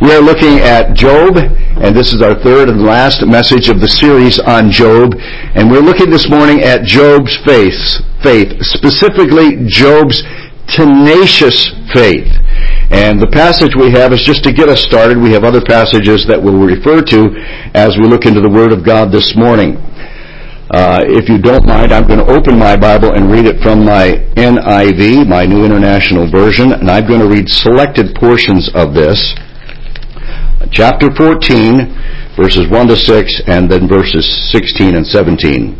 We are looking at Job, and this is our third and last message of the series on Job. And we're looking this morning at Job's faith, specifically Job's tenacious faith. And the passage we have is just to get us started. We have other passages that we'll refer to as we look into the Word of God this morning. If you don't mind, I'm going to open my Bible and read it from my NIV, my New International Version, and I'm going to read selected portions of this. Chapter 14, verses 1 to 6, and then verses 16 and 17.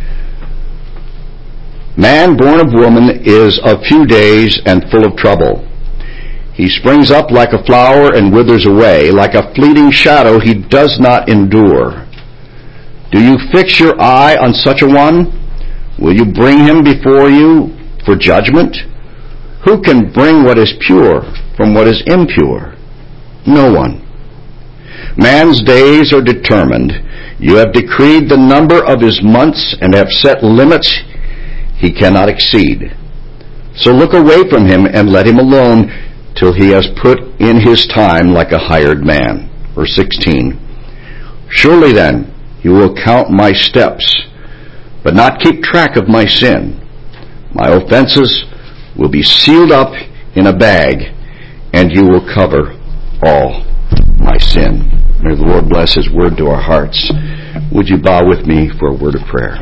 Man born of woman is of few days and full of trouble. He springs up like a flower and withers away. Like a fleeting shadow he does not endure. Do you fix your eye on such a one? Will you bring him before you for judgment? Who can bring what is pure from what is impure? No one. Man's days are determined. You have decreed the number of his months and have set limits he cannot exceed. So look away from him and let him alone till he has put in his time like a hired man. Verse 16. Surely then you will count my steps, but not keep track of my sin. My offenses will be sealed up in a bag, and you will cover all my sin. May the Lord bless His word to our hearts. Would you bow with me for a word of prayer?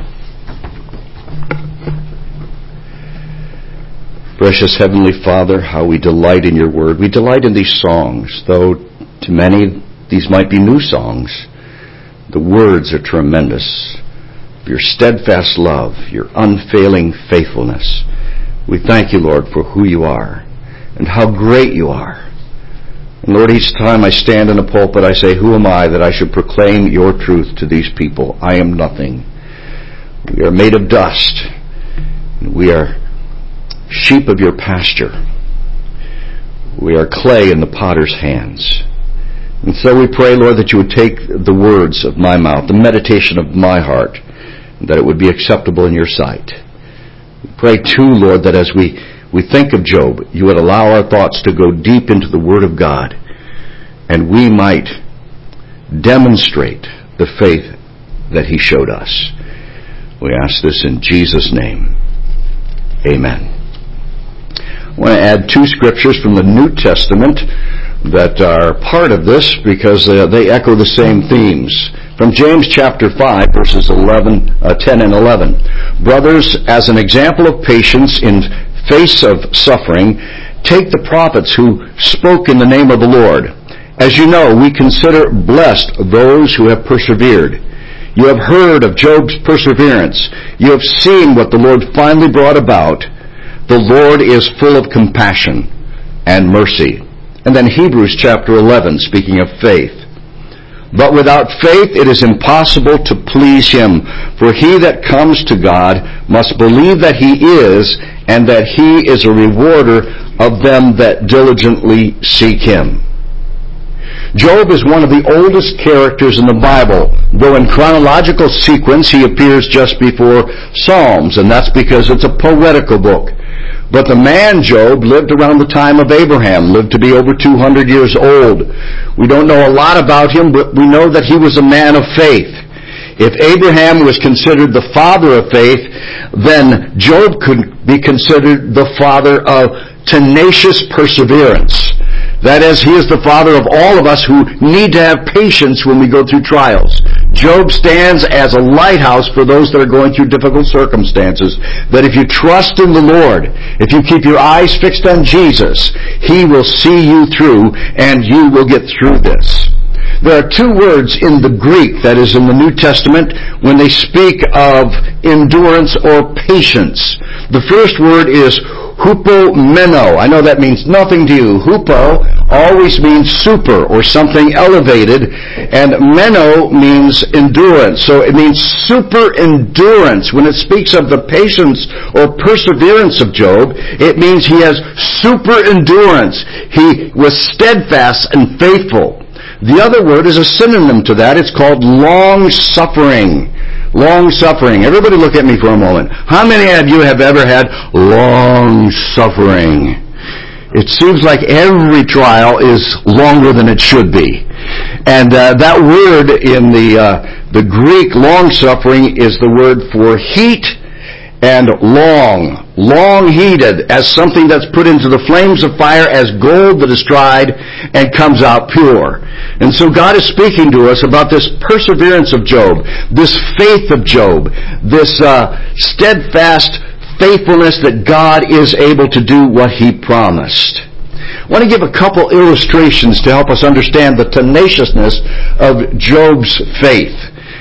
Precious Heavenly Father, how we delight in your word. We delight in these songs, though to many these might be new songs. The words are tremendous. Your steadfast love, your unfailing faithfulness. We thank you, Lord, for who you are and how great you are. And Lord, each time I stand in a pulpit, I say, who am I that I should proclaim your truth to these people? I am nothing. We are made of dust. We are sheep of your pasture. We are clay in the potter's hands. And so we pray, Lord, that you would take the words of my mouth, the meditation of my heart, and that it would be acceptable in your sight. We pray too, Lord, that as we think of Job, you would allow our thoughts to go deep into the Word of God, and we might demonstrate the faith that he showed us. We ask this in Jesus' name. Amen. I want to add two scriptures from the New Testament that are part of this because they echo the same themes. From James chapter 5, verses 10 and 11. Brothers, as an example of patience in face of suffering, take the prophets who spoke in the name of the Lord. As you know, we consider blessed those who have persevered. You have heard of Job's perseverance. You have seen what the Lord finally brought about. The Lord is full of compassion and mercy. And then Hebrews chapter 11, speaking of faith. But without faith it is impossible to please him. For he that comes to God must believe that he is, and that he is a rewarder of them that diligently seek him. Job is one of the oldest characters in the Bible, though in chronological sequence he appears just before Psalms, and that's because it's a poetical book. But the man Job lived around the time of Abraham, lived to be over 200 years old. We don't know a lot about him, but we know that he was a man of faith. If Abraham was considered the father of faith, then Job could be considered the father of tenacious perseverance. That is, he is the father of all of us who need to have patience when we go through trials. Job stands as a lighthouse for those that are going through difficult circumstances. That if you trust in the Lord, if you keep your eyes fixed on Jesus, he will see you through and you will get through this. There are two words in the Greek that is in the New Testament when they speak of endurance or patience. The first word is hupomeno. I know that means nothing to you. Hupo always means super or something elevated, and meno means endurance. So it means super endurance. When it speaks of the patience or perseverance of Job, it means he has super endurance. He was steadfast and faithful. The other word is a synonym to that. It's called long-suffering. Long-suffering. Everybody look at me for a moment. How many of you have ever had long-suffering? It seems like every trial is longer than it should be. And that word in the Greek, long-suffering, is the word for heat and long-heated, as something that's put into the flames of fire, as gold that is tried and comes out pure. And so God is speaking to us about this perseverance of Job, this faith of Job, this steadfast faithfulness that God is able to do what He promised. I want to give a couple illustrations to help us understand the tenaciousness of Job's faith.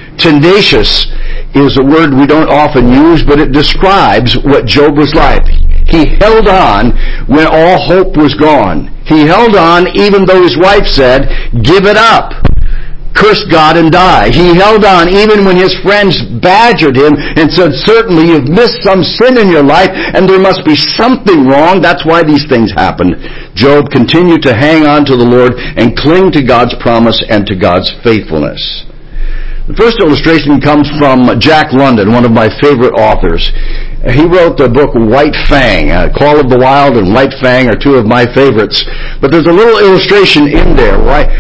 Tenacious is a word we don't often use, but it describes what Job was like. He held on when all hope was gone. He held on even though his wife said, "Give it up. Curse God and die." He held on even when his friends badgered him and said, "Certainly you've missed some sin in your life and there must be something wrong. That's why these things happened." Job continued to hang on to the Lord and cling to God's promise and to God's faithfulness. The first illustration comes from Jack London, one of my favorite authors. He wrote the book White Fang. Call of the Wild and White Fang are two of my favorites. But there's a little illustration in there.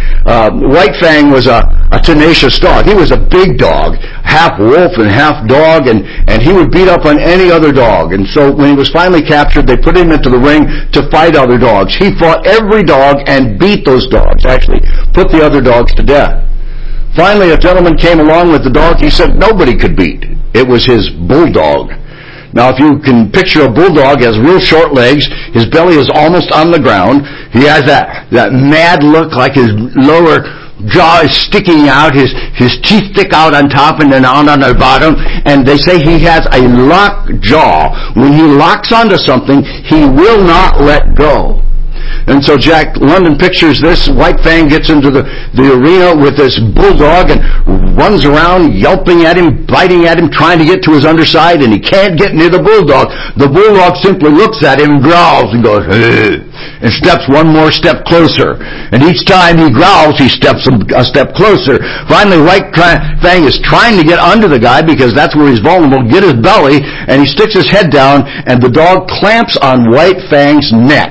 White Fang was a tenacious dog. He was a big dog, half wolf and half dog, and he would beat up on any other dog. And so when he was finally captured, they put him into the ring to fight other dogs. He fought every dog and beat those dogs, actually put the other dogs to death. Finally, a gentleman came along with the dog he said nobody could beat. It was his bulldog. Now, if you can picture a bulldog, he has real short legs. His belly is almost on the ground. He has that mad look, like his lower jaw is sticking out. His teeth stick out on top and then on the bottom. And they say he has a locked jaw. When he locks onto something, he will not let go. And so Jack London pictures this. White Fang gets into the arena with this bulldog and runs around yelping at him, biting at him, trying to get to his underside, and he can't get near the bulldog. The bulldog simply looks at him, growls, and goes, "Ugh," and steps one more step closer. And each time he growls, he steps a step closer. Finally, White Fang is trying to get under the guy because that's where he's vulnerable, get his belly, and he sticks his head down, and the dog clamps on White Fang's neck.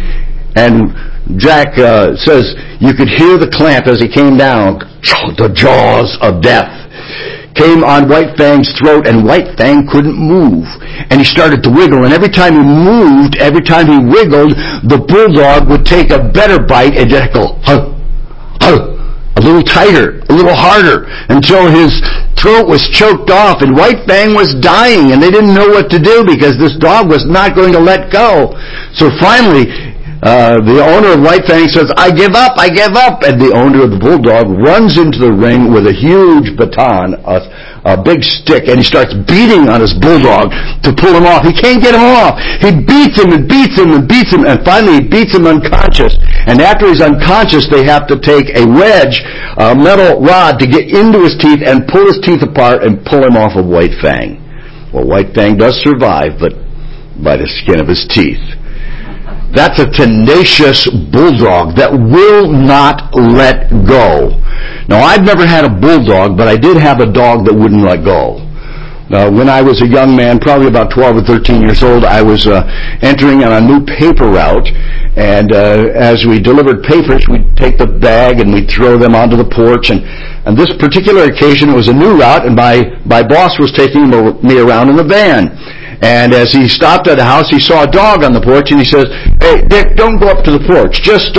And Jack says you could hear the clamp as he came down. The jaws of death came on White Fang's throat, and White Fang couldn't move. And he started to wiggle, and every time he moved, every time he wiggled, the bulldog would take a better bite and just go, "Huh, huh," a little tighter, a little harder, until his throat was choked off, and White Fang was dying, and they didn't know what to do because this dog was not going to let go. So finally, the owner of White Fang says, I give up, and the owner of the bulldog runs into the ring with a huge baton, a big stick, and he starts beating on his bulldog to pull him off. He can't get him off. He beats him and beats him and beats him, and finally he beats him unconscious. And after he's unconscious, they have to take a wedge, a metal rod, to get into his teeth and pull his teeth apart and pull him off of White Fang. Well, White Fang does survive, but by the skin of his teeth. That's a tenacious bulldog that will not let go. Now, I've never had a bulldog, but I did have a dog that wouldn't let go. When I was a young man, probably about 12 or 13 years old, I was entering on a new paper route, and as we delivered papers, we'd take the bag and we'd throw them onto the porch, and on this particular occasion, it was a new route, and my boss was taking me around in the van. And as he stopped at a house, he saw a dog on the porch, and he says, "Hey, Dick, don't go up to the porch. Just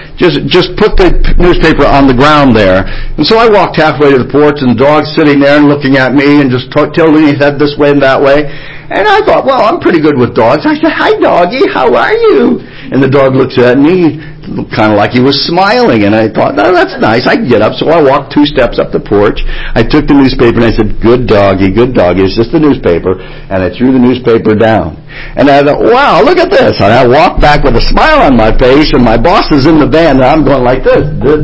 put the newspaper on the ground there." And so I walked halfway to the porch, and the dog's sitting there and looking at me and just tilting his head this way and that way. And I thought, well, I'm pretty good with dogs. I said, "Hi, doggy, how are you?" And the dog looks at me, kind of like he was smiling, and I thought, "Oh, that's nice. I can get up." So I walked 2 steps up the porch. I took the newspaper and I said, good doggy. It's just the newspaper. And I threw the newspaper down. And I thought, wow, look at this. And I walked back with a smile on my face, and my boss is in the van, and I'm going like this.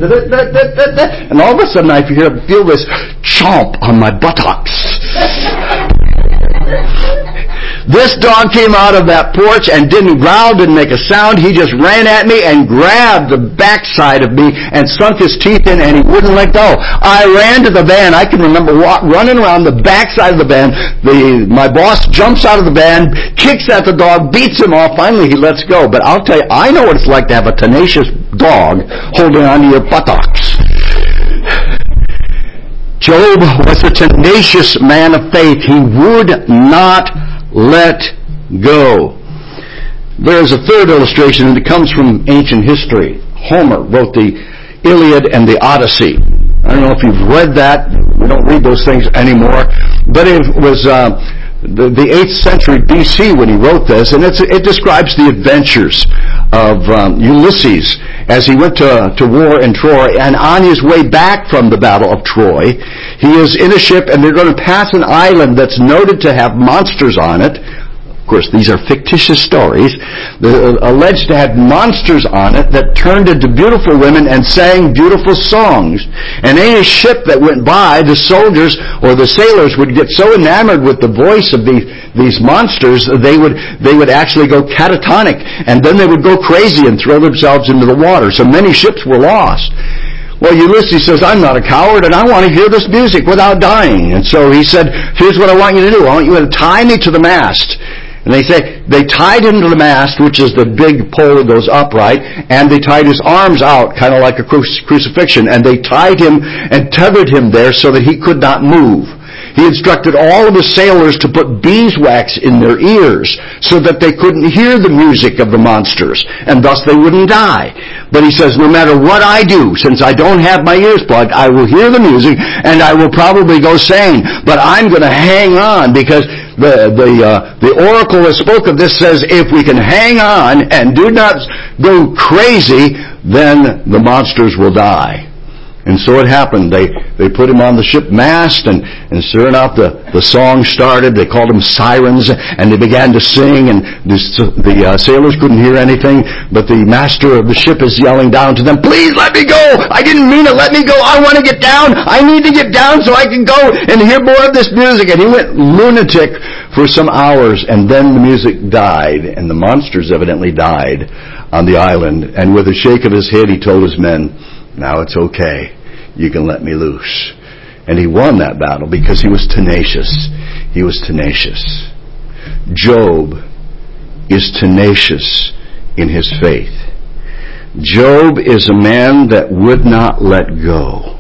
And all of a sudden I feel this chomp on my buttocks. This dog came out of that porch and didn't growl, didn't make a sound. He just ran at me and grabbed the backside of me and sunk his teeth in, and he wouldn't let go. I ran to the van. I can remember running around the backside of the van. My boss jumps out of the van, kicks at the dog, beats him off. Finally, he lets go. But I'll tell you, I know what it's like to have a tenacious dog holding onto your buttocks. Job was a tenacious man of faith. He would not let go. There is a third illustration, and it comes from ancient history. Homer wrote the Iliad and the Odyssey. I don't know if you've read that. We don't read those things anymore. But it was the 8th century B.C. when he wrote this, and it describes the adventures of Ulysses as he went to war in Troy, and on his way back from the Battle of Troy, he is in a ship, and they're going to pass an island that's noted to have monsters on it. Of course, these are fictitious stories. They're alleged to have monsters on it that turned into beautiful women and sang beautiful songs. And any ship that went by, the soldiers or the sailors would get so enamored with the voice of these monsters, they would actually go catatonic, and then they would go crazy and throw themselves into the water. So many ships were lost. Well, Ulysses says, I'm not a coward, and I want to hear this music without dying. And so he said, here's what I want you to do. I want you to tie me to the mast. And they say, they tied him to the mast, which is the big pole that goes upright, and they tied his arms out, kind of like a crucifixion, and they tied him and tethered him there so that he could not move. He instructed all of the sailors to put beeswax in their ears so that they couldn't hear the music of the monsters, and thus they wouldn't die. But he says, no matter what I do, since I don't have my ears plugged, I will hear the music, and I will probably go sane. But I'm going to hang on, because the oracle that spoke of this says, if we can hang on and do not go crazy, then the monsters will die. And so it happened. They put him on the ship mast, and sure enough, the song started. They called them sirens, and they began to sing, and the sailors couldn't hear anything, but the master of the ship is yelling down to them, please let me go! I didn't mean it, let me go! I want to get down! I need to get down so I can go and hear more of this music! And he went lunatic for some hours, and then the music died, and the monsters evidently died on the island. And with a shake of his head, he told his men, now it's okay. You can let me loose. And he won that battle because he was tenacious. He was tenacious. Job is tenacious in his faith. Job is a man that would not let go.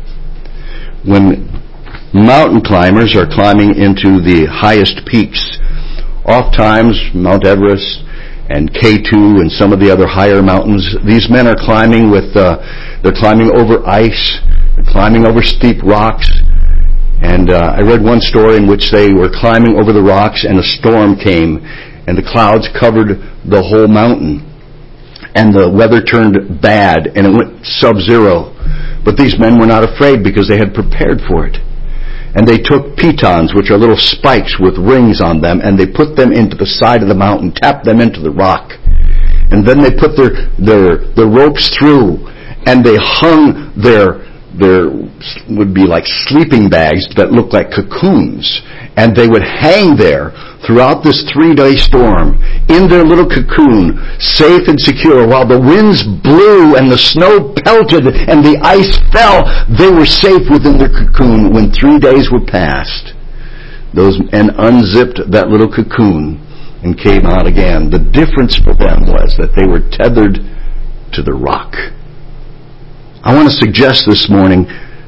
When mountain climbers are climbing into the highest peaks, oftentimes Mount Everest and K2 and some of the other higher mountains, these men are climbing they're climbing over ice, they're climbing over steep rocks. And I read one story in which they were climbing over the rocks, and a storm came, and the clouds covered the whole mountain. And the weather turned bad, and it went sub-zero. But these men were not afraid because they had prepared for it. And they took pitons, which are little spikes with rings on them, and they put them into the side of the mountain, tapped them into the rock. And then they put their ropes through, and they hung their would be like sleeping bags that looked like cocoons. And they would hang there throughout this 3-day storm in their little cocoon, safe and secure. While the winds blew and the snow pelted and the ice fell, they were safe within their cocoon. When 3 days were passed, those men unzipped that little cocoon and came out again. The difference for them was that they were tethered to the rock. I want to suggest this morning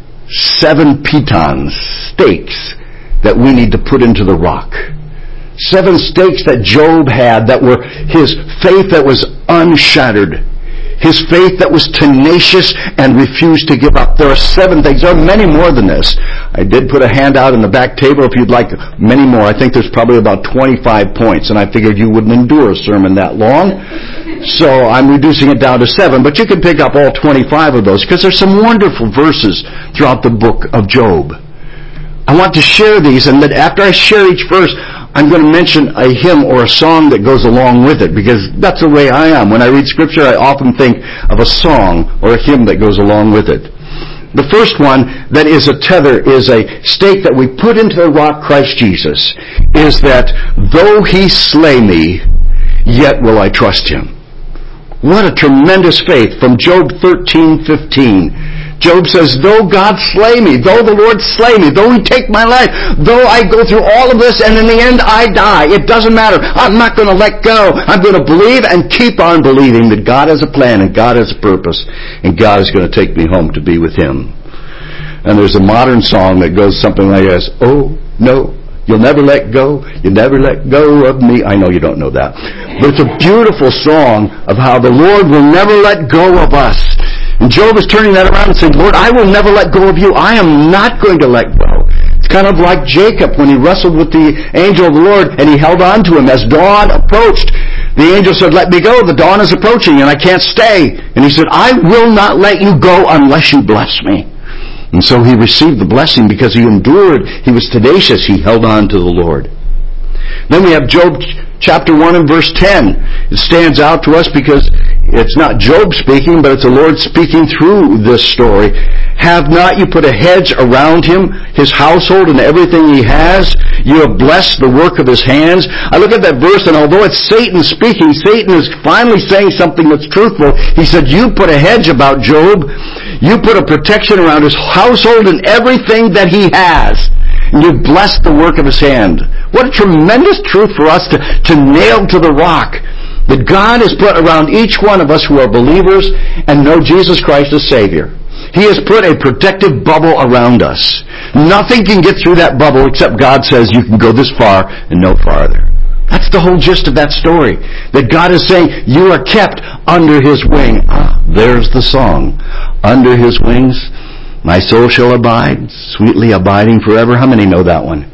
7 pitons, stakes, that we need to put into the rock. 7 stakes that Job had that were his faith that was unshattered. His faith that was tenacious and refused to give up. There are 7 things. There are many more than this. I did put a handout in the back table if you'd like many more. I think there's probably about 25 points, and I figured you wouldn't endure a sermon that long. So I'm reducing it down to 7, but you can pick up all 25 of those because there's some wonderful verses throughout the book of Job. I want to share these, and that after I share each verse, I'm going to mention a hymn or a song that goes along with it, because that's the way I am. When I read Scripture, I often think of a song or a hymn that goes along with it. The first one that is a tether, is a stake that we put into the rock, Christ Jesus, is that though he slay me, yet will I trust him. What a tremendous faith from Job 13:15. Job says, though God slay me, though the Lord slay me, though he take my life, though I go through all of this and in the end I die, it doesn't matter. I'm not going to let go. I'm going to believe and keep on believing that God has a plan and God has a purpose and God is going to take me home to be with him. And there's a modern song that goes something like this. Oh, no, you'll never let go. You'll never let go of me. I know you don't know that. But it's a beautiful song of how the Lord will never let go of us. And Job is turning that around and saying, Lord, I will never let go of you. I am not going to let go. It's kind of like Jacob when he wrestled with the angel of the Lord and he held on to him. As dawn approached, the angel said, let me go. The dawn is approaching and I can't stay. And he said, I will not let you go unless you bless me. And so he received the blessing because he endured. He was tenacious. He held on to the Lord. Then we have Job chapter 1 and verse 10. It stands out to us because it's not Job speaking, but it's the Lord speaking through this story. Have not you put a hedge around him, his household, and everything he has? You have blessed the work of his hands. I look at that verse, and although it's Satan speaking, Satan is finally saying something that's truthful. He said, you put a hedge about Job. You put a protection around his household and everything that he has. And you blessed the work of his hand. What a tremendous truth for us to nail to the rock. That God has put around each one of us who are believers and know Jesus Christ as Savior. He has put a protective bubble around us. Nothing can get through that bubble except God says you can go this far and no farther. That's the whole gist of that story. That God is saying you are kept under his wing. There's the song. Under his wings, my soul shall abide, sweetly abiding forever. How many know that one?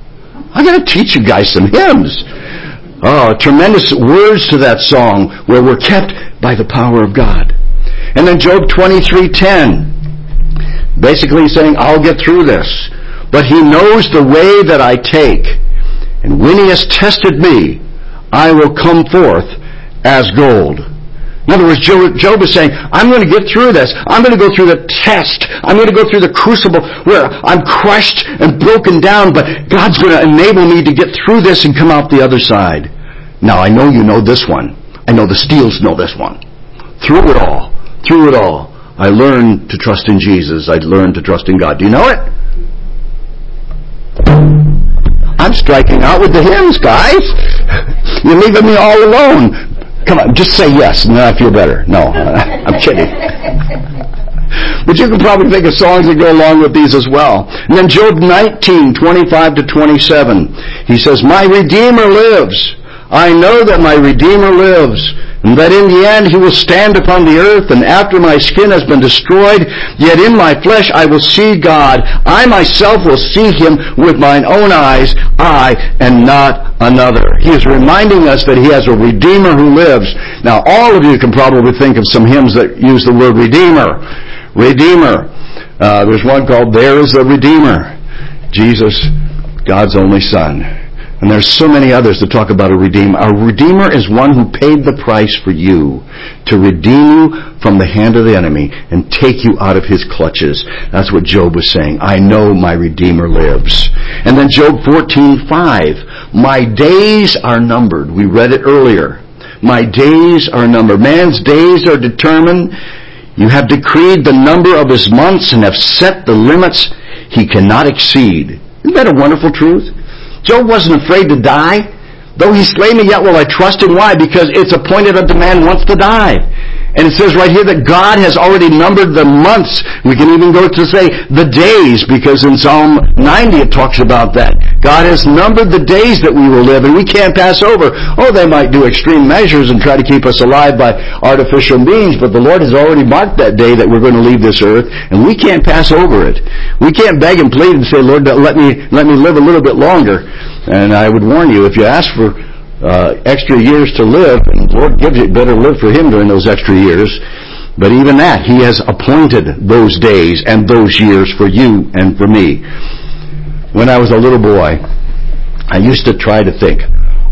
I got to teach you guys some hymns. Oh, tremendous words to that song where we're kept by the power of God. And then Job 23:10, basically saying, I'll get through this. But he knows the way that I take. And when he has tested me, I will come forth as gold. In other words, Job is saying, I'm going to get through this. I'm going to go through the test. I'm going to go through the crucible where I'm crushed and broken down, but God's going to enable me to get through this and come out the other side. Now, I know you know this one. I know the Steels know this one. Through it all, I learned to trust in Jesus. I learned to trust in God. Do you know it? I'm striking out with the hymns, guys. You're leaving me all alone. Come on, just say yes, and then I feel better. No, I'm kidding. But you can probably think of songs that go along with these as well. And then Job 19:25-27. He says, my Redeemer lives. I know that my Redeemer lives, and that in the end he will stand upon the earth, and after my skin has been destroyed, yet in my flesh I will see God. I myself will see him with mine own eyes, I and not another. He is reminding us that he has a Redeemer who lives. Now, all of you can probably think of some hymns that use the word Redeemer. Redeemer. There's one called There is the Redeemer. Jesus, God's only Son. And there's so many others that talk about a Redeemer. A Redeemer is one who paid the price for you to redeem you from the hand of the enemy and take you out of his clutches. That's what Job was saying. I know my Redeemer lives. And then Job 14:5. My days are numbered. We read it earlier. My days are numbered. Man's days are determined. You have decreed the number of his months and have set the limits he cannot exceed. Isn't that a wonderful truth? Job wasn't afraid to die. Though he slay me, yet will I trust him. Why? Because it's appointed unto man once to die. And it says right here that God has already numbered the months. We can even go to say the days, because in Psalm 90 it talks about that. God has numbered the days that we will live, and we can't pass over. Oh, they might do extreme measures and try to keep us alive by artificial means, but the Lord has already marked that day that we're going to leave this earth, and we can't pass over it. We can't beg and plead and say, Lord, let me live a little bit longer. And I would warn you, if you ask for extra years to live, and the Lord gives you, better live for him during those extra years. But even that, he has appointed those days and those years for you and for me. When I was a little boy, I used to try to think,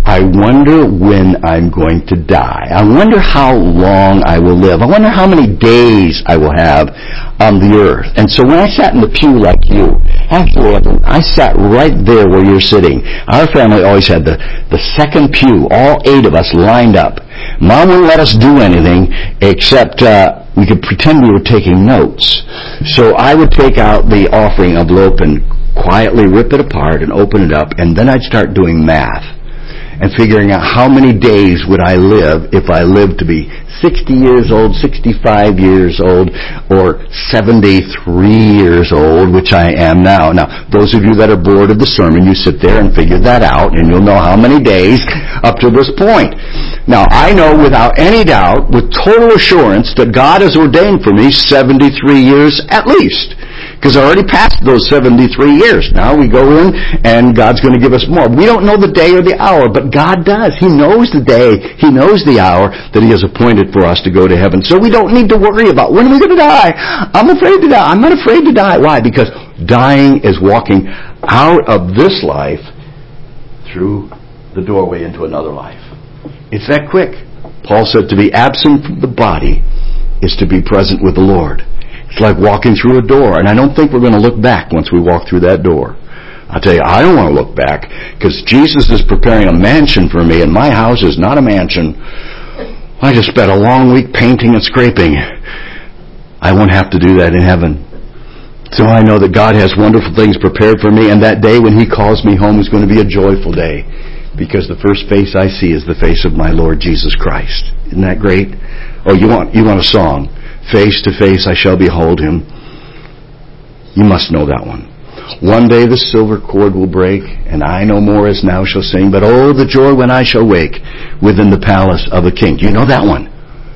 I wonder when I'm going to die. I wonder how long I will live. I wonder how many days I will have on the earth. And so when I sat in the pew like you, actually I sat right there where you're sitting. Our family always had the second pew, all 8 of us lined up. Mom wouldn't let us do anything except we could pretend we were taking notes. So I would take out the offering envelope and quietly rip it apart and open it up, and then I'd start doing math and figuring out how many days would I live if I lived to be 60 years old, 65 years old, or 73 years old, which I am now. Now, those of you that are bored of the sermon, you sit there and figure that out, and you'll know how many days up to this point. Now, I know without any doubt, with total assurance, that God has ordained for me 73 years at least. Because I already passed those 73 years. Now we go in and God's going to give us more. We don't know the day or the hour, but God does. He knows the day. He knows the hour that He has appointed for us to go to heaven. So we don't need to worry about when are we going to die. I'm afraid to die. I'm not afraid to die. Why? Because dying is walking out of this life through the doorway into another life. It's that quick. Paul said to be absent from the body is to be present with the Lord. It's like walking through a door, and I don't think we're going to look back once we walk through that door. I'll tell you, I don't want to look back, because Jesus is preparing a mansion for me, and my house is not a mansion. I just spent a long week painting and scraping. I won't have to do that in heaven. So I know that God has wonderful things prepared for me, and that day when He calls me home is going to be a joyful day, because the first face I see is the face of my Lord Jesus Christ. Isn't that great? Oh, you want a song? Face to face I shall behold Him. You must know that one. One day the silver cord will break, and I no more as now shall sing, but oh, the joy when I shall wake within the palace of a king. Do you know that one?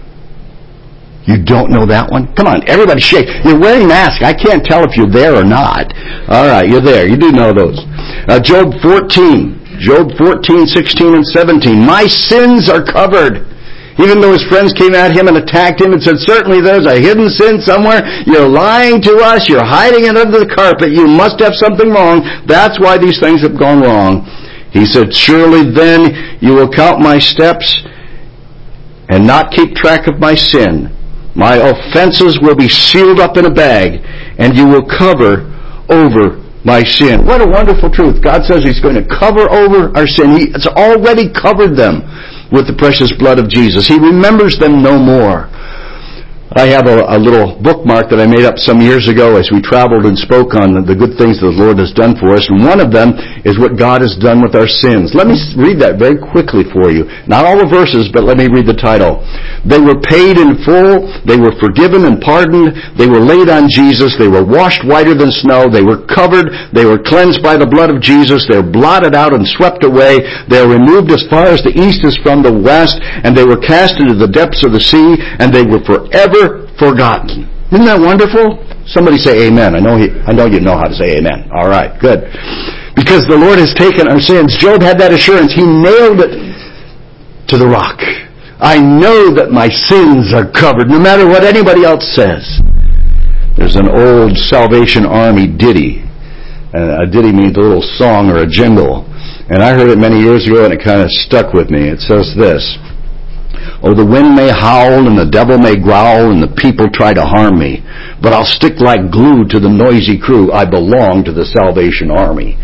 You don't know that one? Come on, everybody shake. You're wearing masks. I can't tell if you're there or not. All right, you're there. You do know those. Job 14, 16 and 17. My sins are covered. Even though his friends came at him and attacked him and said, certainly there's a hidden sin somewhere. You're lying to us. You're hiding it under the carpet. You must have something wrong. That's why these things have gone wrong. He said, surely then you will count my steps and not keep track of my sin. My offenses will be sealed up in a bag, and you will cover over my sin. What a wonderful truth. God says He's going to cover over our sin. He has already covered them with the precious blood of Jesus. He remembers them no more. I have a little bookmark that I made up some years ago as we traveled and spoke on the good things that the Lord has done for us. And one of them is what God has done with our sins. Let me read that very quickly for you. Not all the verses, but let me read the title. They were paid in full. They were forgiven and pardoned. They were laid on Jesus. They were washed whiter than snow. They were covered. They were cleansed by the blood of Jesus. They were blotted out and swept away. They are removed as far as the east is from the west. And they were cast into the depths of the sea. And they were forever forgotten. Isn't that wonderful? Somebody say amen. I know you know how to say amen. All right, good. Because the Lord has taken our sins. Job had that assurance. He nailed it to the rock. I know that my sins are covered, no matter what anybody else says. There's an old Salvation Army ditty. A ditty means a little song or a jingle. And I heard it many years ago, and it kind of stuck with me. It says this. Oh, the wind may howl and the devil may growl and the people try to harm me, but I'll stick like glue to the noisy crew. I belong to the Salvation Army.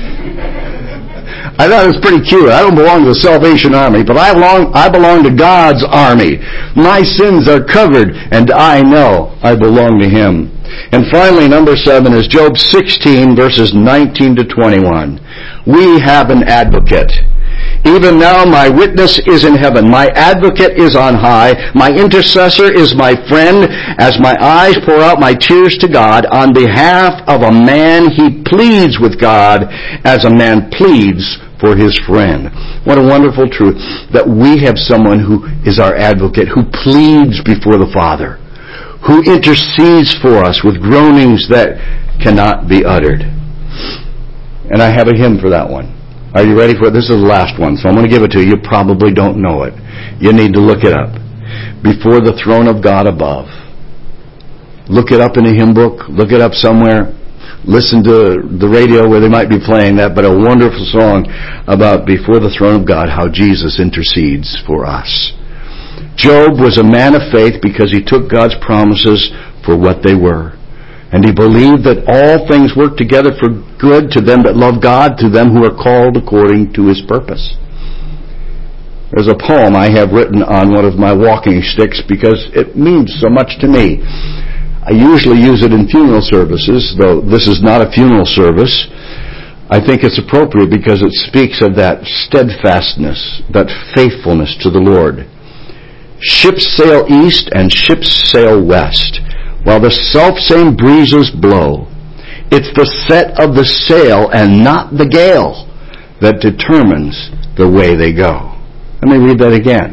I thought it was pretty cute. I don't belong to the Salvation Army, but I belong to God's army. My sins are covered, and I know I belong to Him. And finally, number 7 is Job 16, verses 19 to 21. We have an advocate. Even now my witness is in heaven. My advocate is on high. My intercessor is my friend. As my eyes pour out my tears to God, on behalf of a man he pleads with God as a man pleads for his friend. What a wonderful truth that we have someone who is our advocate, who pleads before the Father, who intercedes for us with groanings that cannot be uttered. And I have a hymn for that one. Are you ready for it? This is the last one, so I'm going to give it to you. You probably don't know it. You need to look it up. Before the throne of God above. Look it up in a hymn book. Look it up somewhere. listen to the radio where they might be playing that, but a wonderful song about before the throne of God, how Jesus intercedes for us. Job was a man of faith because he took God's promises for what they were. And he believed that all things work together for good to them that love God, to them who are called according to His purpose. There's a poem I have written on one of my walking sticks because it means so much to me. I usually use it in funeral services, though this is not a funeral service. I think it's appropriate because it speaks of that steadfastness, that faithfulness to the Lord. Ships sail east and ships sail west, while the self-same breezes blow. It's the set of the sail and not the gale that determines the way they go. Let me read that again.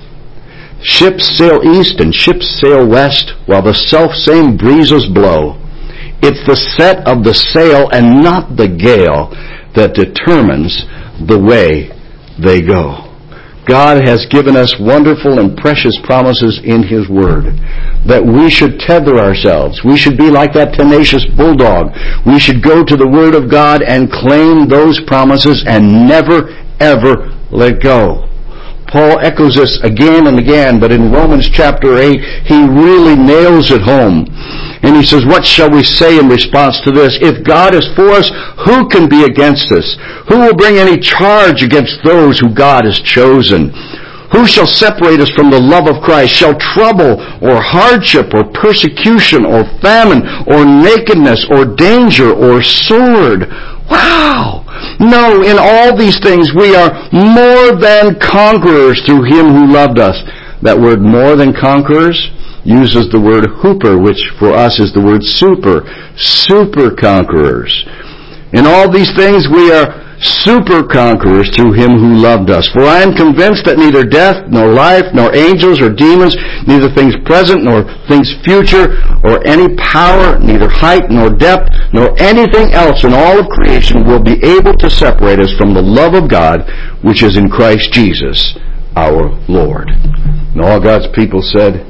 Ships sail east and ships sail west, while the self-same breezes blow. It's the set of the sail and not the gale that determines the way they go. God has given us wonderful and precious promises in His Word, that we should tether ourselves. We should be like that tenacious bulldog. We should go to the Word of God and claim those promises and never, ever let go. Paul echoes this again and again, but in Romans chapter 8, he really nails it home. And he says, what shall we say in response to this? If God is for us, who can be against us? Who will bring any charge against those who God has chosen? Who shall separate us from the love of Christ? Shall trouble or hardship or persecution or famine or nakedness or danger or sword? Wow! No, in all these things we are more than conquerors through Him who loved us. That word more than conquerors uses the word hooper, which for us is the word super. Super conquerors. In all these things we are super conquerors through Him who loved us. For I am convinced that neither death, nor life, nor angels, or demons, neither things present, nor things future, or any power, neither height, nor depth, nor anything else in all of creation will be able to separate us from the love of God, which is in Christ Jesus, our Lord. And all God's people said,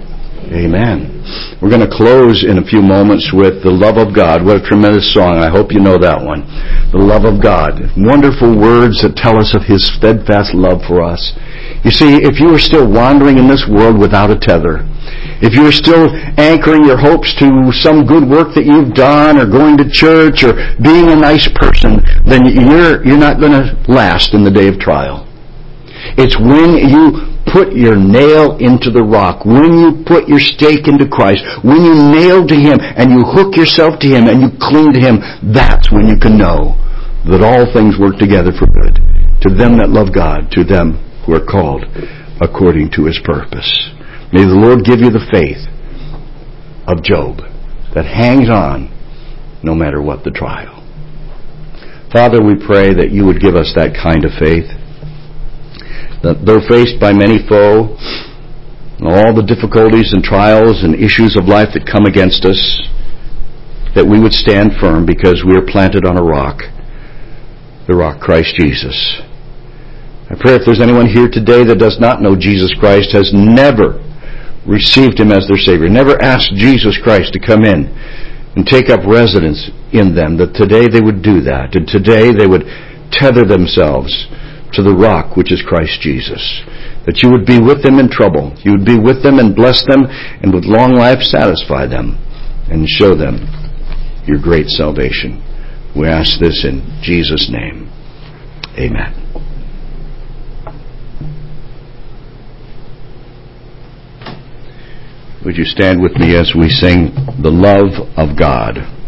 Amen. We're going to close in a few moments with The Love of God. What a tremendous song. I hope you know that one. The Love of God. Wonderful words that tell us of His steadfast love for us. You see, if you are still wandering in this world without a tether, if you're still anchoring your hopes to some good work that you've done, or going to church, or being a nice person, then you're not going to last in the day of trial. It's when you put your nail into the rock, when you put your stake into Christ, when you nail to Him and you hook yourself to Him and you cling to Him, that's when you can know that all things work together for good to them that love God, to them who are called according to His purpose. May the Lord give you the faith of Job that hangs on no matter what the trial. Father, we pray that you would give us that kind of faith, that they're faced by many foe, and all the difficulties and trials and issues of life that come against us, that we would stand firm because we are planted on a rock, the rock Christ Jesus. I pray if there's anyone here today that does not know Jesus Christ, has never received Him as their Savior, never asked Jesus Christ to come in and take up residence in them, that today they would do that, and today they would tether themselves to the rock which is Christ Jesus. That you would be with them in trouble. You would be with them and bless them, and with long life satisfy them and show them your great salvation. We ask this in Jesus' name. Amen. Would you stand with me as we sing The Love of God?